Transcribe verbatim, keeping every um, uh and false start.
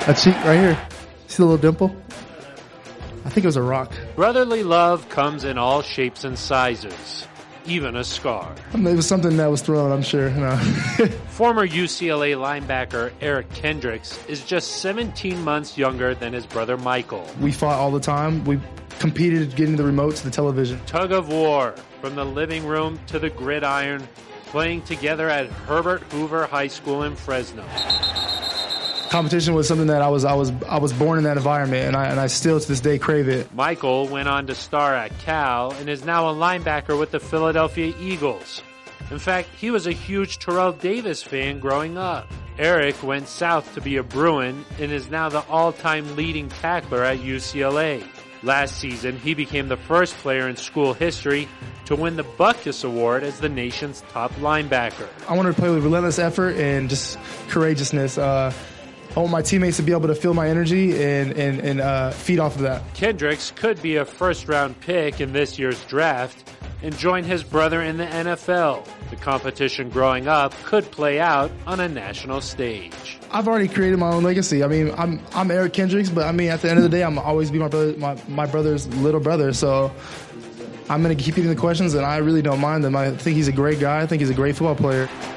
A cheek right here. See the little dimple? I think it was a rock. Brotherly love comes in all shapes and sizes, even a scar. I mean, it was something that was thrown, I'm sure. No. Former U C L A linebacker Eric Kendricks is just seventeen months younger than his brother Michael. We fought all the time. We competed getting the remote to the television. Tug of war, from the living room to the gridiron, playing together at Herbert Hoover High School in Fresno. Competition was something that I was I was I was born in that environment, and I and I still to this day crave it. Michael went on to star at Cal and is now a linebacker with the Philadelphia Eagles. In fact, he was a huge Terrell Davis fan growing up. Eric went south to be a Bruin and is now the all-time leading tackler at U C L A. Last season, he became the first player in school history to win the Butkus Award as the nation's top linebacker. I wanted to play with relentless effort and just courageousness. Uh, I want my teammates to be able to feel my energy and, and, and uh, feed off of that. Kendricks could be a first-round pick in this year's draft and join his brother in the N F L. The competition growing up could play out on a national stage. I've already created my own legacy. I mean, I'm I'm Eric Kendricks, but I mean, at the end of the day, I'm always be my brother, my, my brother's little brother. So I'm going to keep eating the questions, and I really don't mind them. I think he's a great guy. I think he's a great football player.